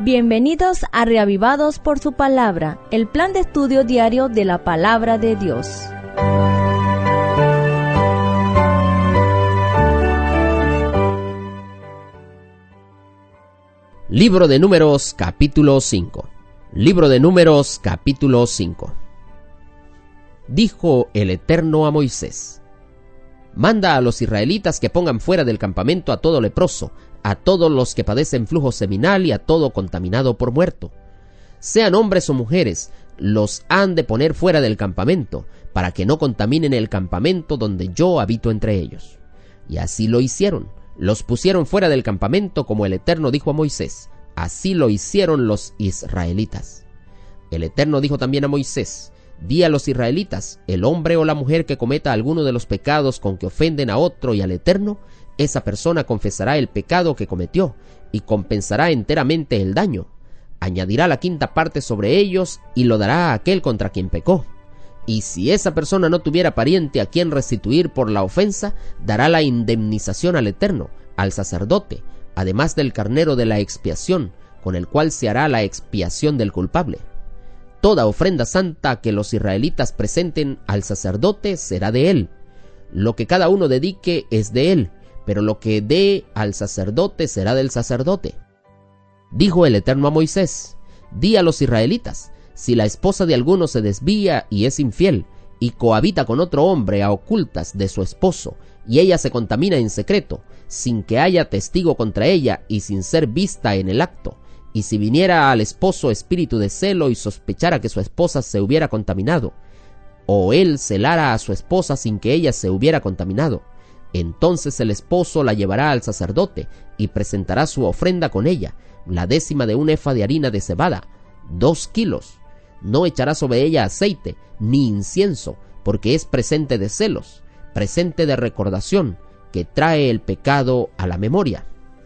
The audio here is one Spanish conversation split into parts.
Bienvenidos a Reavivados por su Palabra, el plan de estudio diario de la Palabra de Dios. Libro de Números, capítulo 5. Libro de Números, capítulo 5. Dijo el Eterno a Moisés: Manda a los israelitas que pongan fuera del campamento a todo leproso, a todos los que padecen flujo seminal y a todo contaminado por muerto. Sean hombres o mujeres, los han de poner fuera del campamento, para que no contaminen el campamento donde yo habito entre ellos. Y así lo hicieron. Los pusieron fuera del campamento como el Eterno dijo a Moisés. Así lo hicieron los israelitas. El Eterno dijo también a Moisés: Di a los israelitas: el hombre o la mujer que cometa alguno de los pecados con que ofenden a otro y al Eterno, esa persona confesará el pecado que cometió y compensará enteramente el daño. Añadirá la quinta parte sobre ellos y lo dará a aquel contra quien pecó. Y si esa persona no tuviera pariente a quien restituir por la ofensa, dará la indemnización al Eterno, al sacerdote, además del carnero de la expiación, con el cual se hará la expiación del culpable. Toda ofrenda santa que los israelitas presenten al sacerdote será de él. Lo que cada uno dedique es de él, pero lo que dé al sacerdote será del sacerdote. Dijo el Eterno a Moisés: Di a los israelitas: si la esposa de alguno se desvía y es infiel, y cohabita con otro hombre a ocultas de su esposo, y ella se contamina en secreto, sin que haya testigo contra ella y sin ser vista en el acto, y si viniera al esposo espíritu de celo y sospechara que su esposa se hubiera contaminado, o él celara a su esposa sin que ella se hubiera contaminado, entonces el esposo la llevará al sacerdote y presentará su ofrenda con ella, la décima de un efa de harina de cebada, 2 kilos. No echará sobre ella aceite ni incienso, porque es presente de celos, presente de recordación, que trae el pecado a la memoria.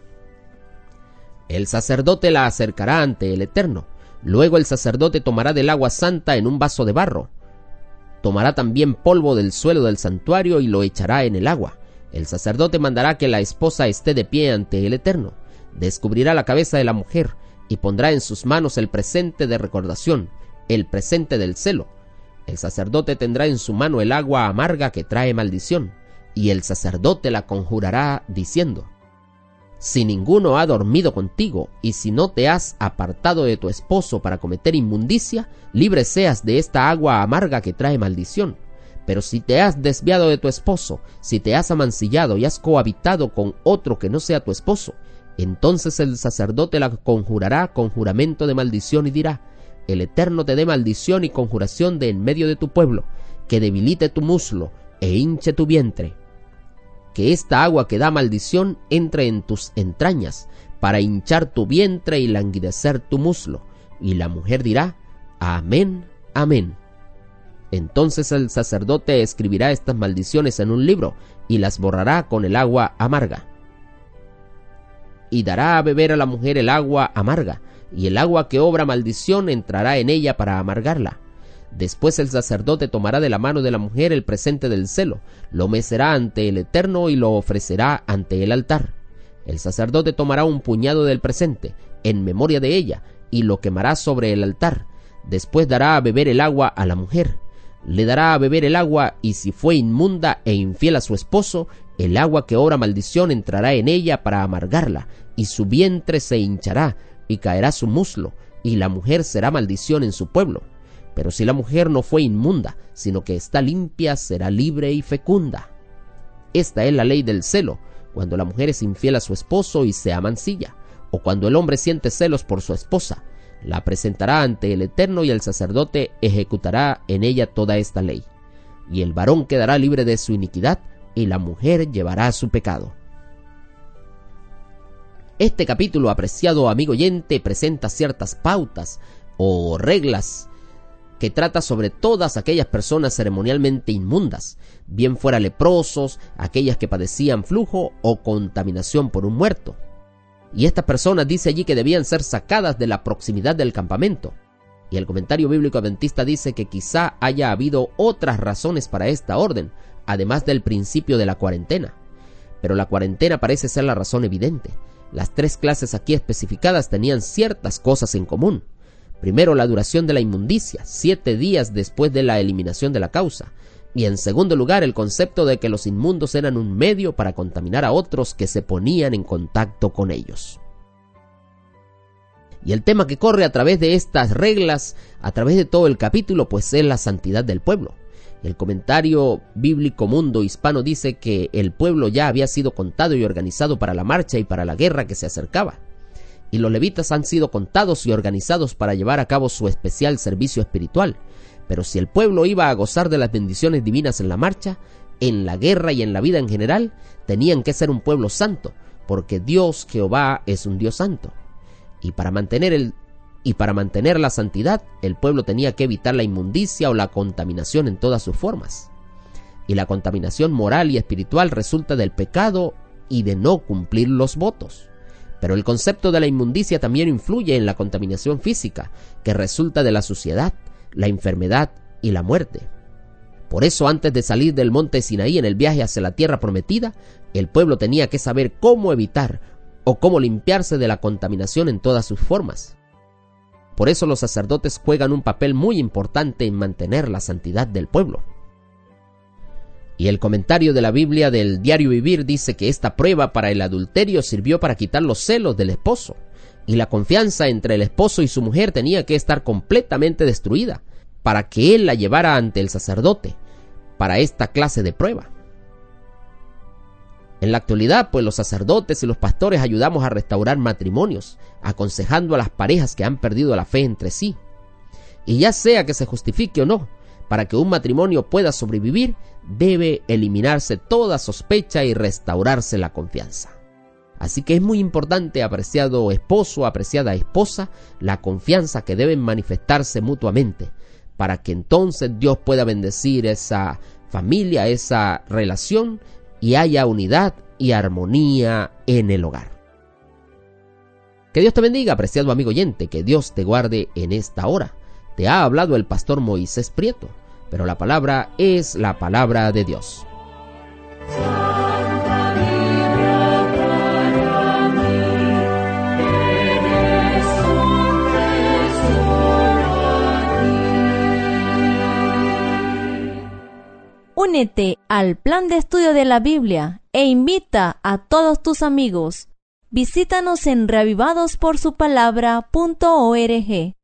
El sacerdote la acercará ante el Eterno. Luego el sacerdote tomará del agua santa en un vaso de barro. Tomará también polvo del suelo del santuario y lo echará en el agua. El sacerdote mandará que la esposa esté de pie ante el Eterno. Descubrirá la cabeza de la mujer y pondrá en sus manos el presente de recordación, el presente del celo. El sacerdote tendrá en su mano el agua amarga que trae maldición, y el sacerdote la conjurará diciendo: Si ninguno ha dormido contigo, y si no te has apartado de tu esposo para cometer inmundicia, libre seas de esta agua amarga que trae maldición. Pero si te has desviado de tu esposo, si te has amancillado y has cohabitado con otro que no sea tu esposo, entonces el sacerdote la conjurará con juramento de maldición y dirá: El Eterno te dé maldición y conjuración de en medio de tu pueblo, que debilite tu muslo e hinche tu vientre. Que esta agua que da maldición entre en tus entrañas, para hinchar tu vientre y languidecer tu muslo. Y la mujer dirá: Amén, amén. Entonces el sacerdote escribirá estas maldiciones en un libro y las borrará con el agua amarga. Y dará a beber a la mujer el agua amarga, y el agua que obra maldición entrará en ella para amargarla. Después el sacerdote tomará de la mano de la mujer el presente del celo, lo mecerá ante el Eterno y lo ofrecerá ante el altar. El sacerdote tomará un puñado del presente, en memoria de ella, y lo quemará sobre el altar. Después dará a beber el agua a la mujer. Le dará a beber el agua, y si fue inmunda e infiel a su esposo, el agua que obra maldición entrará en ella para amargarla, y su vientre se hinchará, y caerá su muslo, y la mujer será maldición en su pueblo. Pero si la mujer no fue inmunda, sino que está limpia, será libre y fecunda. Esta es la ley del celo, cuando la mujer es infiel a su esposo y se amancilla, o cuando el hombre siente celos por su esposa. La presentará ante el Eterno y el sacerdote ejecutará en ella toda esta ley. Y el varón quedará libre de su iniquidad, y la mujer llevará su pecado. Este capítulo, apreciado amigo oyente, presenta ciertas pautas o reglas que trata sobre todas aquellas personas ceremonialmente inmundas, bien fuera leprosos, aquellas que padecían flujo o contaminación por un muerto. Y estas personas dice allí que debían ser sacadas de la proximidad del campamento. Y el comentario bíblico adventista dice que quizá haya habido otras razones para esta orden, además del principio de la cuarentena. Pero la cuarentena parece ser la razón evidente. Las 3 clases aquí especificadas tenían ciertas cosas en común. Primero, la duración de la inmundicia, 7 días después de la eliminación de la causa. Y en segundo lugar, el concepto de que los inmundos eran un medio para contaminar a otros que se ponían en contacto con ellos. Y el tema que corre a través de estas reglas, a través de todo el capítulo, pues es la santidad del pueblo. El comentario bíblico Mundo Hispano dice que el pueblo ya había sido contado y organizado para la marcha y para la guerra que se acercaba. Y los levitas han sido contados y organizados para llevar a cabo su especial servicio espiritual. Pero si el pueblo iba a gozar de las bendiciones divinas en la marcha, en la guerra y en la vida en general, tenían que ser un pueblo santo, porque Dios Jehová es un Dios santo. Y para mantener la santidad, el pueblo tenía que evitar la inmundicia o la contaminación en todas sus formas. Y la contaminación moral y espiritual resulta del pecado y de no cumplir los votos. Pero el concepto de la inmundicia también influye en la contaminación física, que resulta de la suciedad, la enfermedad y la muerte. Por eso, antes de salir del monte Sinaí en el viaje hacia la tierra prometida, el pueblo tenía que saber cómo evitar o cómo limpiarse de la contaminación en todas sus formas. Por eso los sacerdotes juegan un papel muy importante en mantener la santidad del pueblo. Y el comentario de la Biblia del Diario Vivir dice que esta prueba para el adulterio sirvió para quitar los celos del esposo, y la confianza entre el esposo y su mujer tenía que estar completamente destruida para que él la llevara ante el sacerdote para esta clase de prueba. En la actualidad, pues los sacerdotes y los pastores ayudamos a restaurar matrimonios, aconsejando a las parejas que han perdido la fe entre sí. Y ya sea que se justifique o no, para que un matrimonio pueda sobrevivir, debe eliminarse toda sospecha y restaurarse la confianza. Así que es muy importante, apreciado esposo, apreciada esposa, la confianza que deben manifestarse mutuamente, para que entonces Dios pueda bendecir esa familia, esa relación, y haya unidad y armonía en el hogar. Que Dios te bendiga, apreciado amigo oyente, que Dios te guarde en esta hora. Te ha hablado el pastor Moisés Prieto, pero la palabra es la palabra de Dios. Únete al plan de estudio de la Biblia e invita a todos tus amigos. Visítanos en reavivadosporsupalabra.org.